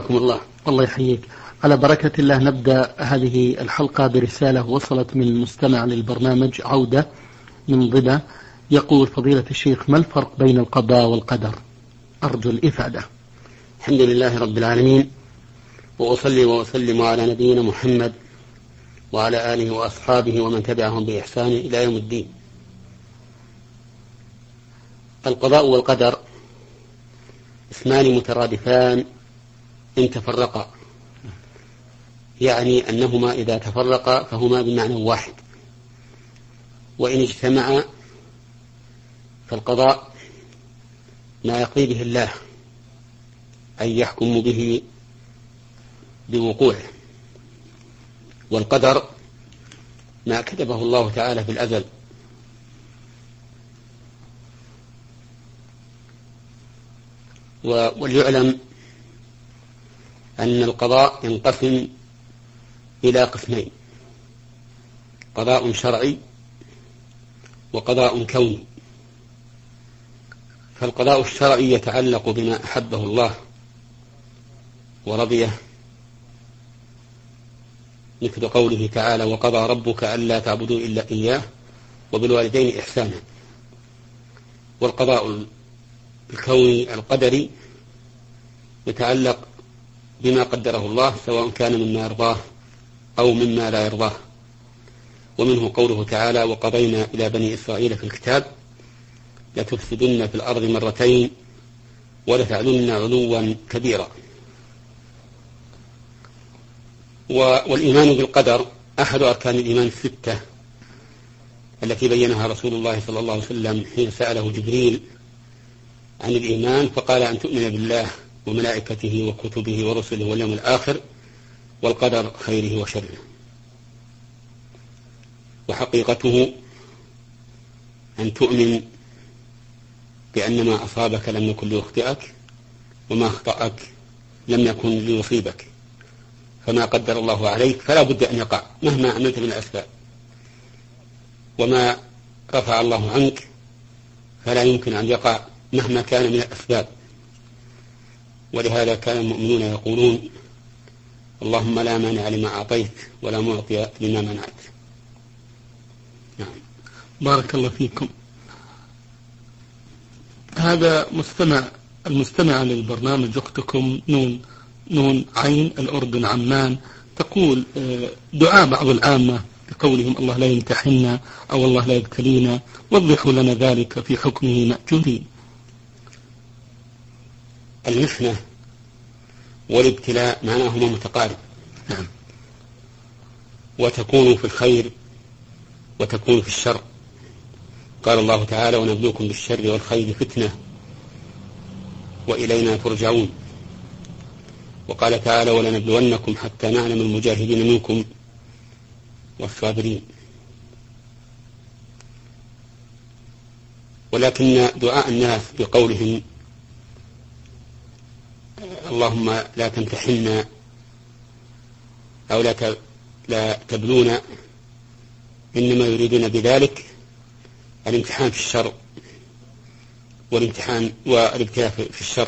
الله يحييك. على بركة الله نبدأ هذه الحلقة برسالة وصلت من المستمع للبرنامج عودة من ضبا. يقول: فضيلة الشيخ، ما الفرق بين القضاء والقدر؟ أرجو الإفادة. الحمد لله رب العالمين، وأصلي وأسلم على نبينا محمد وعلى آله وأصحابه ومن تبعهم بإحسان إلى يوم الدين. القضاء والقدر اسمان مترادفان إن تفرقا، يعني أنهما إذا تفرقا فهما بمعنى واحد، وإن اجتمعا فالقضاء ما يقضي به الله، أي يحكم به بوقوعه، والقدر ما كتبه الله تعالى في الأزل. وليعلم أن القضاء ينقسم إلى قسمين: قضاء شرعي وقضاء كوني. فالقضاء الشرعي يتعلق بما أحبه الله ورضيه، مثل قوله تعالى: وقضى ربك ألا تعبدوا إلا إياه وبالوالدين إحسانا. والقضاء الكوني القدري يتعلق بما قدره الله، سواء كان مما يرضاه أو مما لا يرضاه. ومنه قوله تعالى: وقضينا إلى بني إسرائيل في الكتاب لتفسدن في الأرض مرتين ولتعلن علوا كبيرا. والإيمان بالقدر أحد أركان الإيمان الستة التي بينها رسول الله صلى الله عليه وسلم حين سأله جبريل عن الإيمان، فقال: أن تؤمن بالله وملائكته وكتبه ورسله واليوم الآخر والقدر خيره وشره. وحقيقته أن تؤمن بأن ما أصابك لم يكن ليخطئك، وما أخطأك لم يكن ليصيبك، فما قدر الله عليك فلا بد أن يقع مهما عملت من الأسباب، وما رفع الله عنك فلا يمكن أن يقع مهما كان من الأسباب. ولهذا كان المؤمنون يقولون: اللهم لا مانع لما أعطيت ولا معطي لما منعت. نعم. بارك الله فيكم. هذا المستمع للبرنامج أختكم نون عين الأردن عمان، تقول: دعاء بعض العامة بقولهم الله لا يمتحننا أو الله لا يبتلينا، وضحوا لنا ذلك في حكمه مأجورين. المحنة والابتلاء معناهما متقارب. نعم. وتكون في الخير وتكون في الشر. قال الله تعالى: ونبلوكم بالشر والخير فتنة وإلينا ترجعون. وقال تعالى: ولنبلونكم حتى نعلم المجاهدين منكم والصابرين. ولكن دعاء الناس بقولهم اللهم لا تمتحنا أو لا تبلونا، إنما يريدون بذلك الامتحان في الشر والابتلاء في الشر.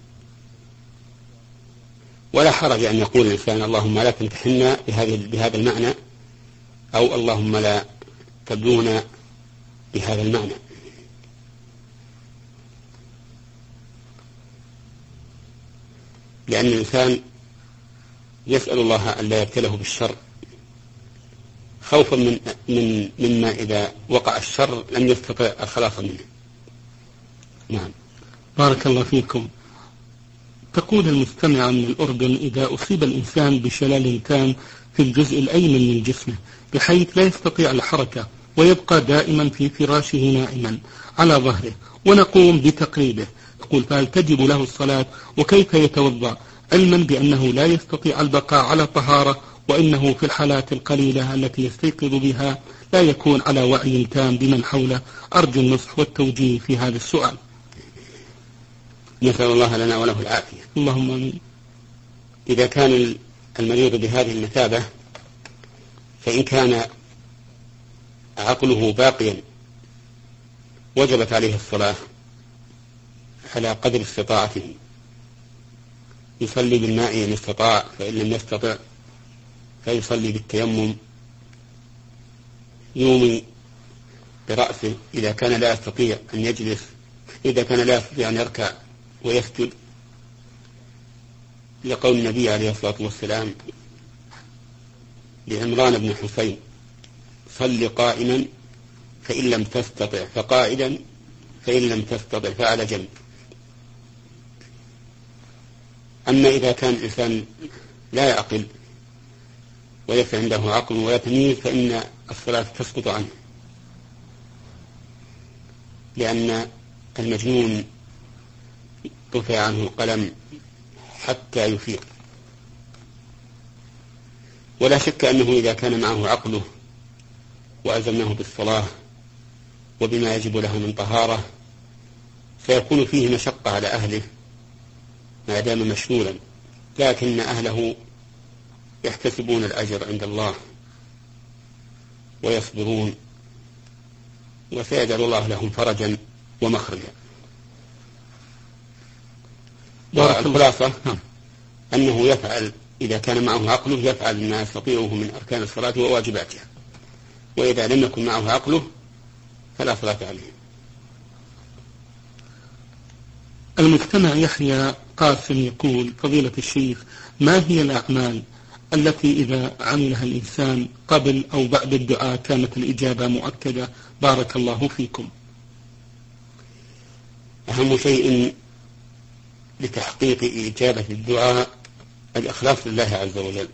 ولا حرج أن يقول الإنسان اللهم لا تمتحنا بهذا المعنى، أو اللهم لا تبلونا بهذا المعنى. لأن الإنسان يسأل الله أن لا يبتله بالشر خوفا مما إذا وقع الشر لم يستطع الخلاص منه. نعم. بارك الله فيكم. تقول المستمعة من الأردن: إذا أصيب الإنسان بشلل تام في الجزء الأيمن من جسمه بحيث لا يستطيع الحركة ويبقى دائما في فراشه نائما على ظهره ونقوم بتقريبه، تقول: فهل تجب له الصلاة؟ وكيف يتوضأ علما بأنه لا يستطيع البقاء على طهارة، وإنه في الحالات القليلة التي يستيقظ بها لا يكون على وعي تام بمن حوله؟ أرجو النصح والتوجيه في هذا السؤال. نسأل الله لنا وله العافية. اللهم آمين. إذا كان المريض بهذه المثابة، فإن كان عقله باقيا وجبت عليه الصلاة على قدر استطاعته، يصلي بالماء إن استطاع، فإن لم يستطع فيصلي بالتيمم، يومي برأسه إذا كان لا يستطيع أن يجلس، إذا كان لا يستطيع أن يركع ويسجد، لقول النبي عليه الصلاة والسلام لعمران بن حسين: صل قائما فإن لم تستطع فقائدا، فإن لم تستطع فعلى جنب. أما إذا كان الإنسان لا يعقل وليس عنده عقل ولا تمييز فإن الصلاة تسقط عنه، لأن المجنون رفع عنه القلم حتى يفيق. ولا شك أنه إذا كان معه عقله وألزمناه بالصلاة وبما يجب له من طهارة سيكون فيه مشقة على أهله ما دام مشلولا، لكن أهله يحتسبون الأجر عند الله ويصبرون، وسيجعل الله لهم فرجا ومخرجا. والخلاصة أنه يفعل إذا كان معه عقله، يفعل ما يستطيعه من أركان الصلاة وواجباتها، وإذا لم يكن معه عقله فلا صلاة عليه. المجتمع يحيى قاسم يقول: فضيلة الشيخ، ما هي الأعمال التي إذا عملها الإنسان قبل أو بعد الدعاء كانت الإجابة مؤكدة؟ بارك الله فيكم. أهم شيء لتحقيق إجابة الدعاء الإخلاص لله عز وجل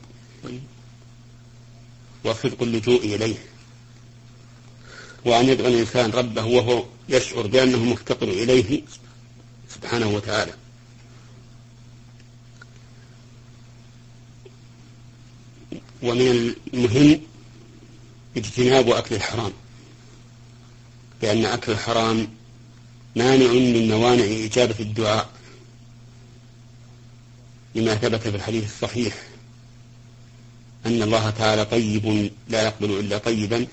وصدق اللجوء إليه، وأن يدعو الإنسان ربه وهو يشعر بأنه مفتقر إليه سبحانه وتعالى. ومن المهم اجتناب أكل الحرام، لأن أكل الحرام مانع من موانع إجابة الدعاء، لما ثبت في الحديث الصحيح أن الله تعالى طيب لا يقبل إلا طيبا.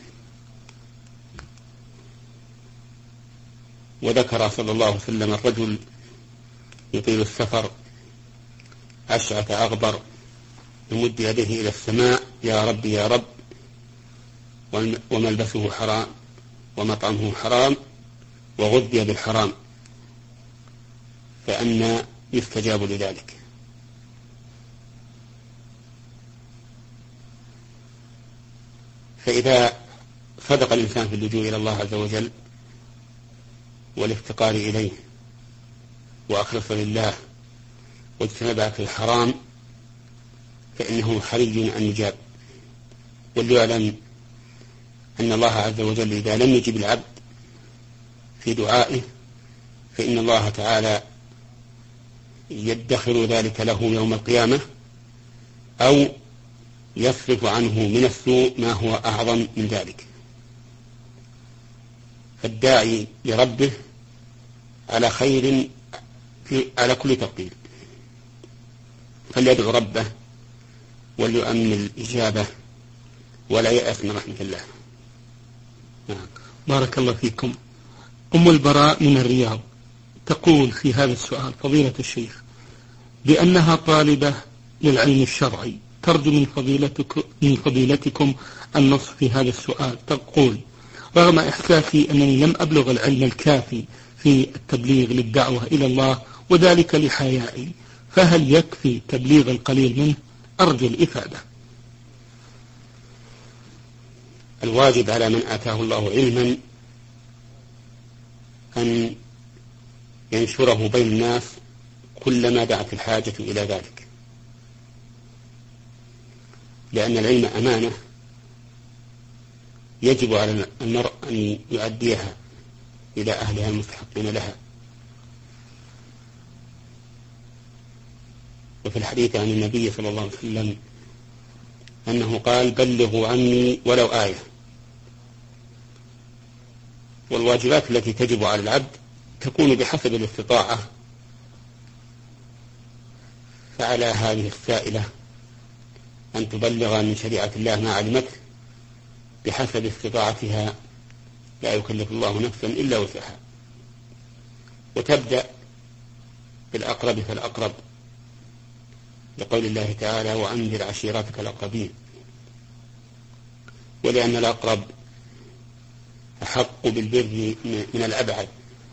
وذكر صلى الله عليه وسلم الرجل يطيل السفر أشعث أغبر يمد يده إلى السماء: يا رب يا رب، وملبسه حرام ومطعمه حرام وغذي بالحرام، فأنى يستجاب لذلك. فإذا صدق الإنسان في اللجوء إلى الله عز وجل والافتقار إليه وأخلص لله واجتنب أكل الحرام فإنه حري أن يجاب. وليعلم أن الله عز وجل إذا لم يجب العبد في دعائه فإن الله تعالى يدخر ذلك له يوم القيامة، أو يصرف عنه من السوء ما هو أعظم من ذلك. فالداعي لربه على خير على كل تقدير، فليدعو ربه وليؤمن الإجابة ولا يأس من رحمة الله. بارك الله فيكم. أم البراء من الرياض تقول في هذا السؤال: فضيلة الشيخ، بأنها طالبة للعلم الشرعي ترجو من فضيلتكم النص في هذا السؤال. تقول: رغم إحساسي أنني لم أبلغ العلم الكافي في التبليغ للدعوة إلى الله وذلك لحيائي، فهل يكفي تبليغ القليل منه؟ أرجو الإفادة. الواجب على من آتاه الله علما أن ينشره بين الناس كلما دعت الحاجة إلى ذلك، لأن العلم أمانة يجب على المرء أن يؤديها إلى أهلها المستحقين لها. وفي الحديث عن النبي صلى الله عليه وسلم أنه قال: بلغوا عني ولو آية. والواجبات التي تجب على العبد تكون بحسب الاستطاعة، فعلى هذه السائلة أن تبلغ من شريعة الله ما علمته بحسب استطاعتها، لا يكلف الله نفسا إلا وسعها، وتبدأ بالأقرب فالأقرب لقول الله تعالى وأنذر عشيرتك الأقربين، ولأن الأقرب أحق بالبر من الأبعد،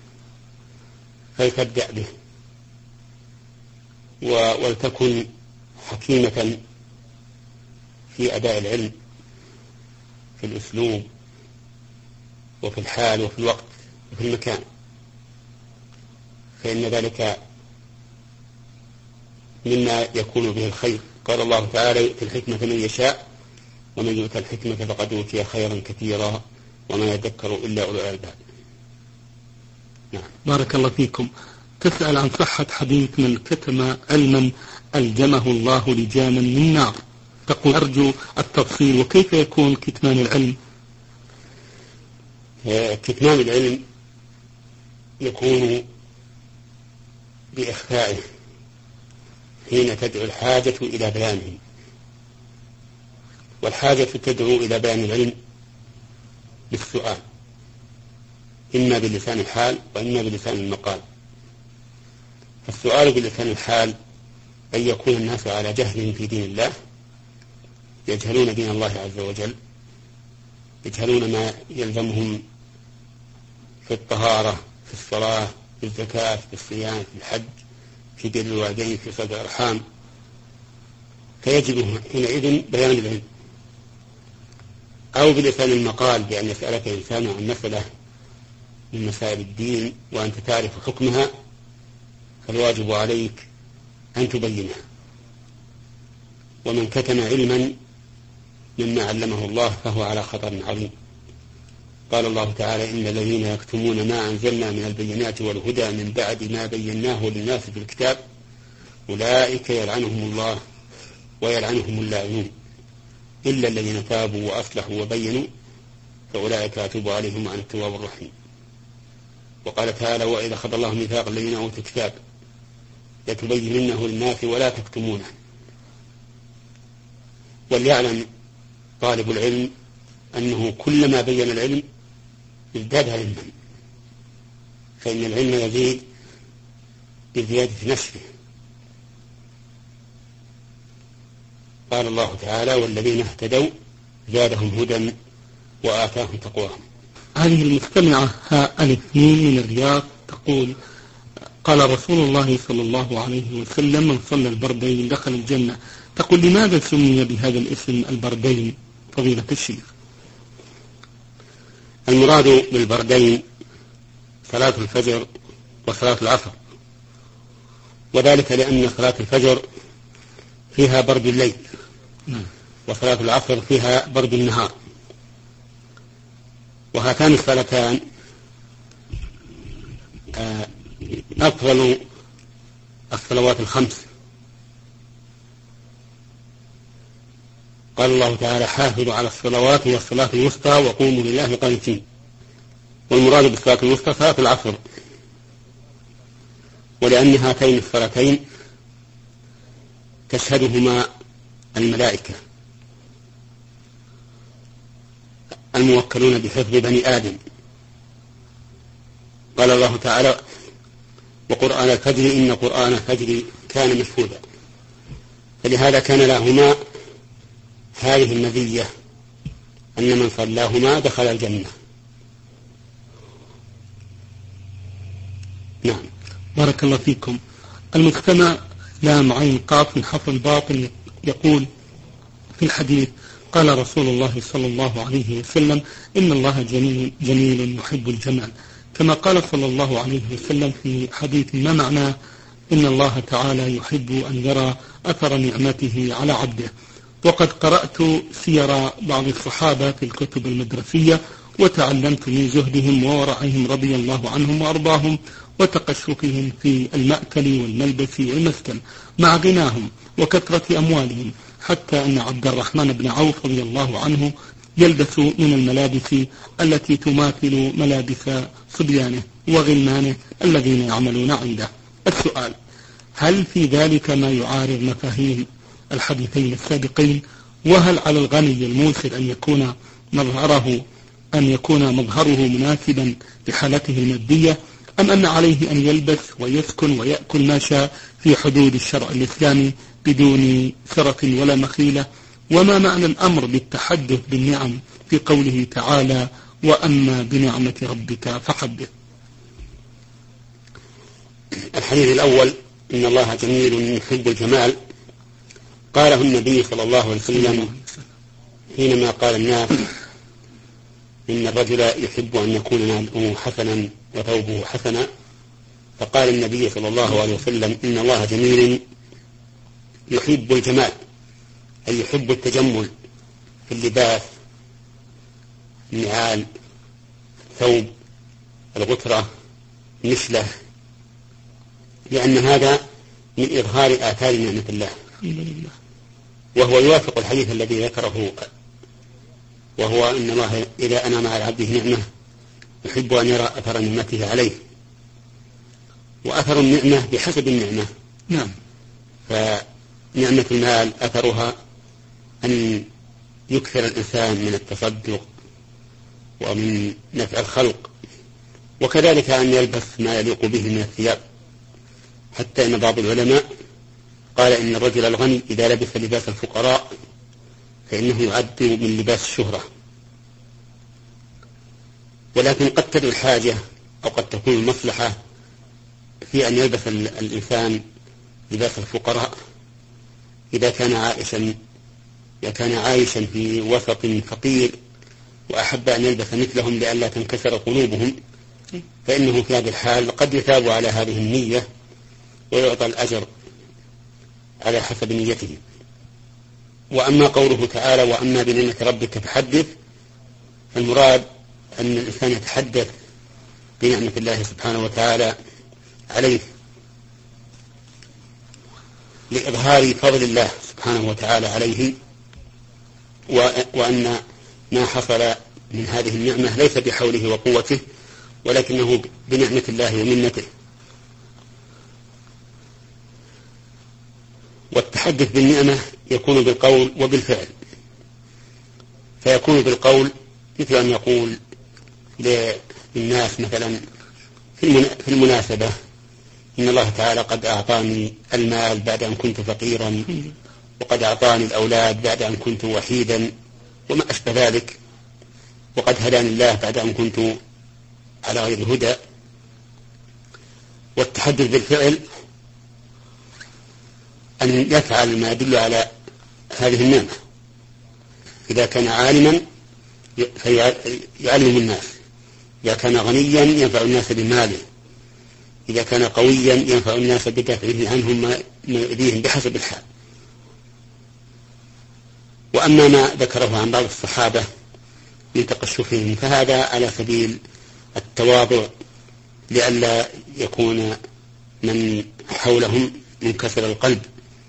فلتبدأ به، ولتكن حكيمة في أداء العلم في الأسلوب وفي الحال وفي الوقت وفي المكان، فإن ذلك مما يكون به الخير. قال الله تعالى يؤتي الحكمة من يشاء ومن يؤتى الحكمة فقد أوتي خيرا كثيرا وما يذكر إلا أولو الألباب. نعم. بارك الله فيكم. تسأل عن صحة حديث من كتم علما ألجمه الله لجاما من نار. تقول أرجو التفصيل، وكيف يكون كتمان العلم؟ كتمان العلم يكون بإخفائه حين تدعو الحاجة إلى بيانه، والحاجة تدعو إلى بيان العلم بالسؤال، إما بلسان الحال وإما بلسان المقال. فالسؤال بلسان الحال أن يكون الناس على جهل في دين الله، يجهلون دين الله عز وجل، يجهلون ما يلزمهم في الطهارة، في الصلاة، في الزكاة، في الصيام، في الحج، في بر الوالدين، في صلة الأرحام، فيجب حينئذ بيان العلم. أو بلسان المقال بأن يسألك إنسان عن مسألة من مسائل الدين وأنت تعرف حكمها، فالواجب عليك أن تبينها. ومن كتم علما مما علمه الله فهو على خطر عظيم. قال الله تعالى إن الذين يكتمون ما أنزلنا من البينات والهدى من بعد ما بيناه للناس في الكتاب أولئك يلعنهم الله ويلعنهم اللاعنون إلا الذين تابوا وأصلحوا وبينوا فأولئك أتوب عليهم وأنا التواب الرحيم. وقال تعالى وإذا أخذ الله ميثاق الذين أوتوا الكتاب لتبيننه للناس ولا تكتمونه. وليعلم طالب العلم أنه كلما بين العلم ازداد علما، فإن العلم يزيد بزيادة نشره. قال الله تعالى والذين اهتدوا زادهم هدى وآتاهم تقواهم. هذه المستمعة الاثنين من الرياض تقول قال رسول الله صلى الله عليه وسلم من صلى البردين دخل الجنة. تقول لماذا سمي بهذا الاسم البردين فضيلة الشيخ؟ المراد بالبردين صلاة الفجر وصلاة العصر، وذلك لأن صلاة الفجر فيها برد الليل وصلاة العصر فيها برد النهار، وهاتان الصلاتان أفضل الصلوات الخمس. قال الله تعالى حافظوا على الصلوات والصلاة الوسطى وقوموا لله قانتين. والمراد بالصلاة الوسطى صلاة العصر، ولأن هاتين الصلاتين تشهدهما الملائكة الموكلون بحفظ بني آدم. قال الله تعالى وقرآن الفجر إن قرآن الفجر كان مشهودا، فلهذا كان لهما هذه المزية أن من صلاهما دخل الجنة. نعم. بارك الله فيكم. المستمع لام عين قاف من حرف الباطن يقول في الحديث قال رسول الله صلى الله عليه وسلم إن الله جميل يحب الجمال، كما قال صلى الله عليه وسلم في حديث ما معناه إن الله تعالى يحب أن يرى أثر نعمته على عبده. وقد قرأت سير بعض الصحابة في الكتب المدرسية وتعلمت من زهدهم وورعهم رضي الله عنهم وأرضاهم وتقشفهم في المأكل والملبس والمسكن مع غناهم وكثرة أموالهم، حتى أن عبد الرحمن بن عوف رضي الله عنه يلبس من الملابس التي تماثل ملابس صبيانه وغلمانه الذين يعملون عنده. السؤال: هل في ذلك ما يعارض مفاهيم الحديثين السابقين؟ وهل على الغني الموسر أن يكون مظهره مناسبا لحالته المادية، أم أن عليه أن يلبس ويسكن ويأكل ما شاء في حدود الشرع الإسلامي بدون سرف ولا مخيلة؟ وما معنى الأمر بالتحدث بالنعم في قوله تعالى وأما بنعمة ربك فحدث؟ الحديث الأول إن الله جميل يحب الجمال قاله النبي صلى الله عليه وسلم حينما قال الناس إن الرجل يحب أن يكون نعله حسنا وثوبه حسنا، فقال النبي صلى الله عليه وسلم إن الله جميل يحب الجمال، أي يحب التجمل في اللباس، النعال، ثوب، الغترة، نشلة، لأن هذا من إظهار آثار نعمة الله، وهو يوافق الحديث الذي ذكره، وهو أن الله إذا أنعم على عبده نعمة يحب أن يرى أثر نعمته عليه، وأثر النعمة بحسب النعمة. نعم. فنعمة المال أثرها أن يكثر الإنسان من التصدق ومن نفع الخلق، وكذلك أن يلبس ما يليق به من الثياب، حتى إن بعض العلماء قال إن الرجل الغني إذا لبس لباس الفقراء فإنه يعد من لباس الشهرة. ولكن قد تدعو الحاجة أو قد تكون المصلحة في أن يلبس الإنسان لباس الفقراء إذا كان عايشا في وسط فقير وأحب أن يلبس مثلهم لئلا تنكسر قلوبهم، فإنه في هذه الحال قد يثاب على هذه النية ويعطى الأجر على حسب نيته. وأما قوله تعالى وأما بنعمة ربك فحدث، فالمراد أن الإنسان يتحدث بنعمة الله سبحانه وتعالى عليه لإظهار فضل الله سبحانه وتعالى عليه، وأن ما حصل من هذه النعمة ليس بحوله وقوته ولكنه بنعمة الله ومنته. والتحدث بالنعمة يكون بالقول وبالفعل، فيكون بالقول مثل أن يقول للناس مثلا في المناسبة إن الله تعالى قد أعطاني المال بعد أن كنت فقيرا، وقد أعطاني الأولاد بعد أن كنت وحيدا وما أشبه ذلك، وقد هداني الله بعد أن كنت على غير هدى. والتحدث بالفعل أن يفعل ما يدل على هذه النعمة، إذا كان عالما فيعلم الناس، إذا كان غنيا ينفع الناس بماله، إذا كان قويا ينفع الناس بدافعه عنهم ما يؤذيهم بحسب الحال. وأما ما ذكره عن بعض الصحابة من تقشفهم فهذا على سبيل التواضع لئلا يكون من حولهم منكسر القلب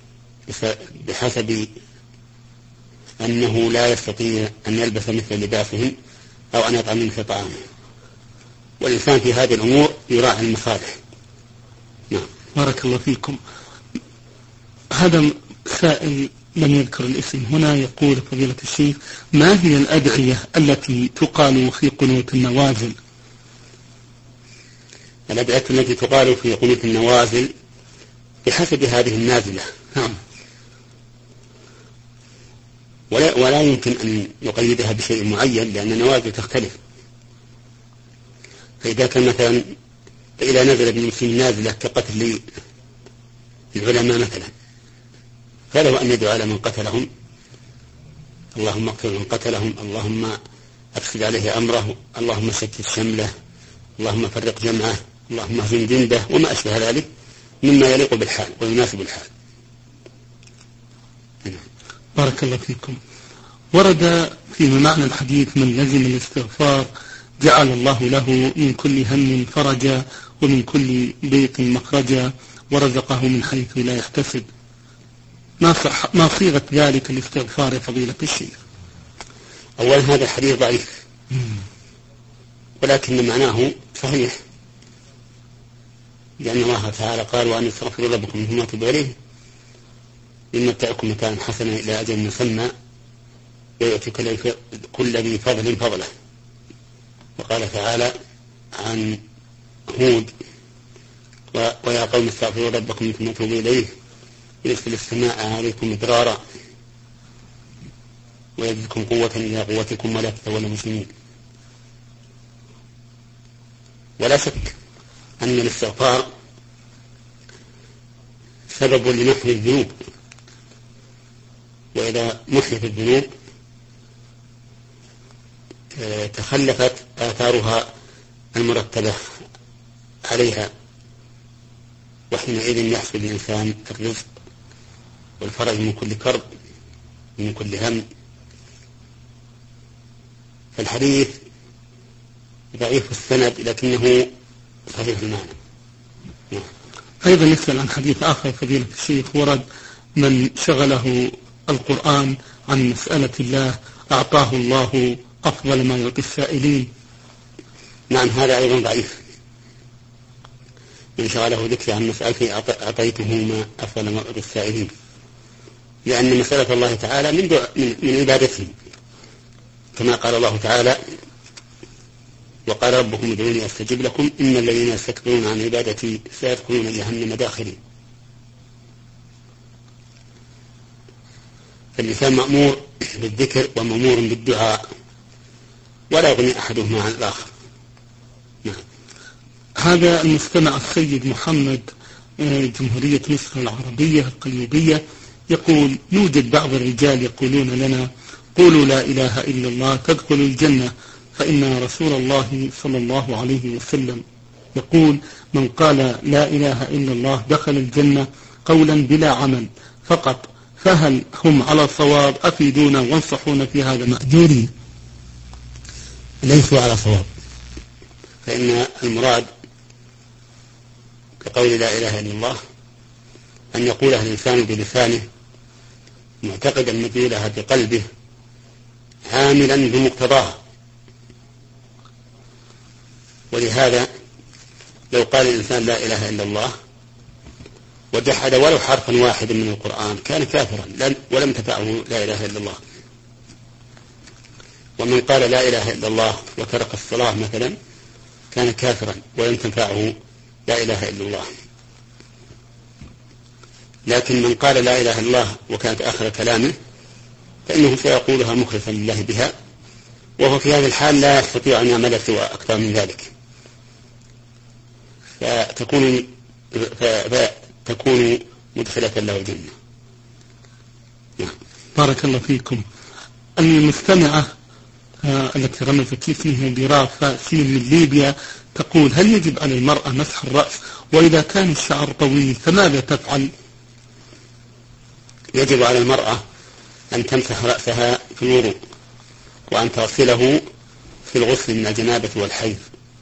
بحسب أنه لا يستطيع أن يلبس مثل لباسهم أو أن يطعم مثل طعامهم. والإنسان في هذه الأمور يراعي المصالح. نعم. بارك الله فيكم. هذا سائل لم يذكر الاسم هنا يقول فضيلة الشيخ ما هي الأدعية التي تقال في قنوت النوازل؟ الأدعية التي تقال في قنوت النوازل بحسب هذه النازلة. نعم. ولا يمكن أن يقيدها بشيء معين لأن النوازل تختلف. فإذا كان مثلا فإذا نزل بالمسلمين نازلة كقتل العلماء مثلا فله أن يدعو على من قتلهم اللهم اقتل من قتلهم، اللهم أفسد عليه أمره، اللهم شتت شمله، اللهم فرق جمعه، اللهم اهزم جنده، وما أشبه ذلك مما يليق بالحال ويناسب الحال. بارك الله فيكم. ورد في معنى الحديث من لزم الاستغفار جعل الله له من كل هم فرجا ومن كل ضيق مخرجا ورزقه من حيث لا يحتسب. ما صيغة ذلك الاستغفار يا فضيلة الشيخ؟ أولا هذا الحديث ضعيف ولكن معناه صحيح، لأن الله تعالى قال وأن استغفروا ربكم ثم توبوا إليه يمتعكم متاعا حسنا إلى أجل مسمى ويؤتي كل ذي فضل فضله. وقال تعالى عن هود ويا قوم استغفروا ربكم ثم توبوا إليه يرسل السماء عليكم مدرارا ويزدكم قوة إلى قوتكم ولا تتولوا مسلمين. ولا شك أن الاستغفار سبب لمحو الذنوب، وإذا محيت الذنوب تخلفت آثارها المرتبة عليها، وحينئذ يحصل الإنسان الرزق والفرج من كل كرب من كل هم. فالحديث ضعيف السند لكنه صحيح المعنى. أيضا يسأل عن حديث آخر فضيلة الشيخ، ورد من شغله القرآن عن مسألة الله أعطاه الله أفضل ما يعطي السائلين. نعم، هذا أيضا ضعيف. من شغله ذكر عن مسألة أعطيته ما أفضل ما يعطي السائلين، لأن مسألة الله تعالى من عبادته، كما قال الله تعالى: وقال ربكم ادعوني أستجب لكم إن الذين يستكبرون عن عبادتي سيدخلون جهنم داخرين. فالإنسان مأمور بالذكر ومأمور بالدعاء، ولا يغني أحدهما عن الآخر. نعم. هذا المستمع السيد محمد، جمهورية مصر العربية القليوبية، يقول: يوجد بعض الرجال يقولون لنا: قولوا لا إله إلا الله تدخلوا الجنة، فإن رسول الله صلى الله عليه وسلم يقول: من قال لا إله إلا الله دخل الجنة قولا بلا عمل فقط، فهل هم على صواب؟ أفيدونا وانصحونا في هذا مأجورين. ليسوا على صواب، فإن المراد كقول لا إله إلا الله أن يقولها الإنسان بلسانه معتقدا مدلولها بقلبه عاملا بمقتضاها. ولهذا لو قال الإنسان لا إله إلا الله وجحد ولو حرفا واحدا من القرآن كان كافرا ولم تنفعه لا إله إلا الله. ومن قال لا إله إلا الله وترك الصلاة مثلا كان كافرا ولم تنفعه لا إله إلا الله. لكن من قال لا إله إلا الله وكانت آخر كلامه فإنه سيقولها مخلصا لله بها، وهو في هذه الحال لا يستطيع أن يعمل سوى أكثر من ذلك، فتكون مدخلة له الجنة. بارك الله فيكم. المستمعة التي رمزت لي اسمها برافة سين من ليبيا تقول: هل يجب على المرأة مسح الرأس؟ وإذا كان الشعر طويل فماذا تفعل؟ يجب على المرأة أن تمسح رأسها في الوضوء، وأن تغسله في الغسل من الجنابة والحيض.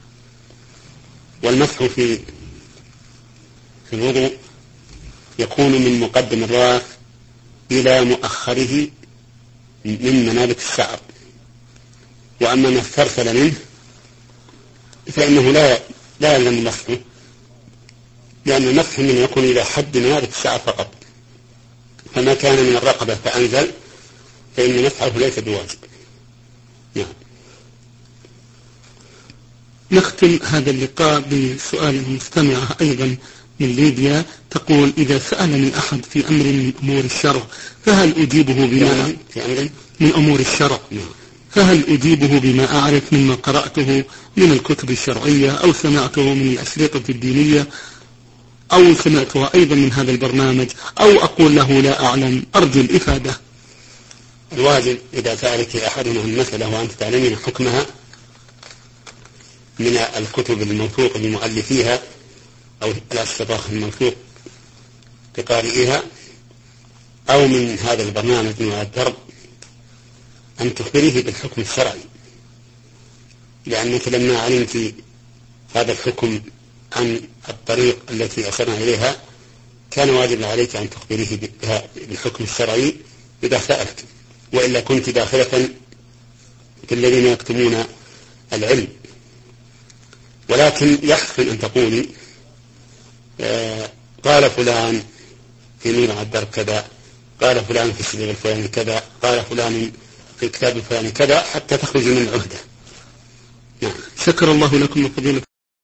والمسح في الوضوء يكون من مقدم الرأس إلى مؤخره من منابت الشعر، وأما ما استرسل منه فإنه لا يلزم مسحه، لأن المسح منه يكون إلى حد منابت الشعر فقط، فما كان من الرقبة فأنزل فإن مسحه ليس بواجب. نعم. نختم هذا اللقاء بسؤال المستمعة أيضا من ليبيا تقول: إذا سألني أحد في أمر من أمور الشرع فهل أجيبه بما من أمور الشرع فهل أجيبه بما أعرف مما قرأته من الكتب الشرعية أو سمعته من الأشرطة الدينية أو سمعتها أيضا من هذا البرنامج، أو أقول له لا أعلم أرجو الإفادة؟ الواجب إذا سألك أحدنا عن مسألة وأنت تعلمين حكمها من الكتب الموثوق لمؤلفيها أو الأشرطة الموثوق لقارئها أو من هذا البرنامج من الدرب، أن تخبريه بالحكم الشرعي، لأنك لما علمت هذا الحكم عن الطريق التي أشرنا إليها كان واجب عليك أن تخبريه بالحكم الشرعي إذا سألت، وإلا كنت داخلة في الذين يكتمون العلم. ولكن يحسن أن تقولي قال فلان في نور الدرب كذا، قال فلان في الشريط الفلاني كذا، قال فلان في الكتاب الفلاني كذا، حتى تخرج من العهدة. شكر الله لكم وفضيلة